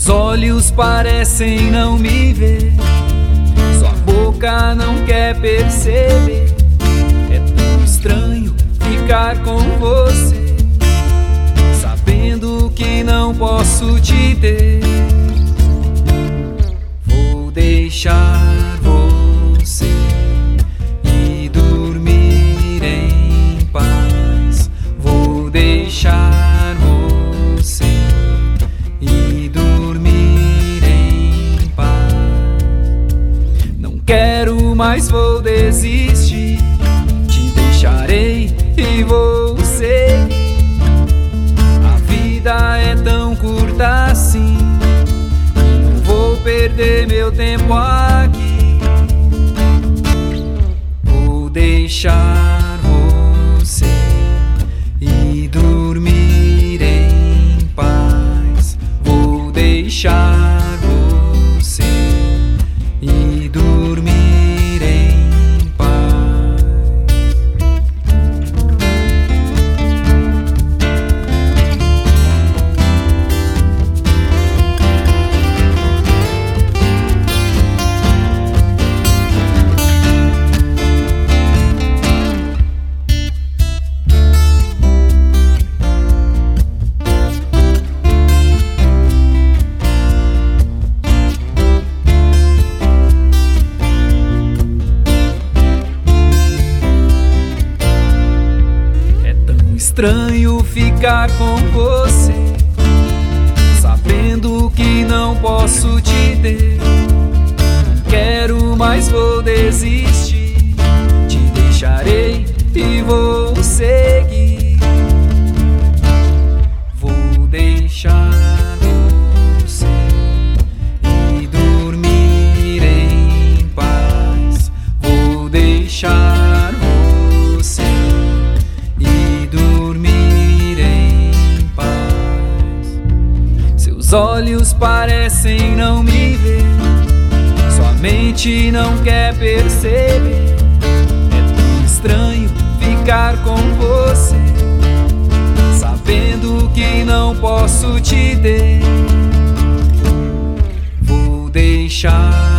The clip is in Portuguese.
Seus olhos parecem não me ver, sua boca não quer perceber. É tão estranho ficar com você, sabendo que não posso te ter. Vou deixar você e dormir em paz. Vou deixar você e dormir em paz. Não quero mais, vou desistir. Te deixarei e vou seguir. A vida é tão curta assim, não vou perder meu tempo aqui. Vou deixar você e dormir em paz. Vou deixar você e dormir em paz. Estranho ficar com você, sabendo que não posso te ter. Não quero mais, vou desistir. Te deixarei e vou seguir. Vou deixar você e dormir em paz. Vou deixar você e dormir em paz. Seus olhos parecem não me ver, sua mente não quer perceber. É tão estranho ficar com você, sabendo que não posso te ter. Vou deixar